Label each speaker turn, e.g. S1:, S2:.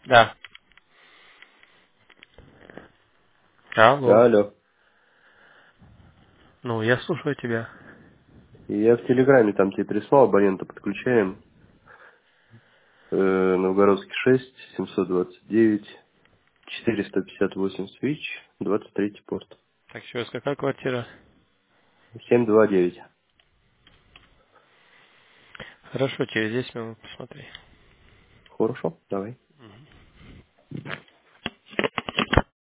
S1: Да. Алло.
S2: Алло.
S1: Ну, я слушаю тебя.
S2: Я в Телеграме там тебе прислал, абонента подключаем. Новгородский 6, 729, 458 свич, 23 порт.
S1: Так, еще раз, какая квартира?
S2: 729.
S1: Хорошо, через 10 минут посмотри.
S2: Хорошо, давай.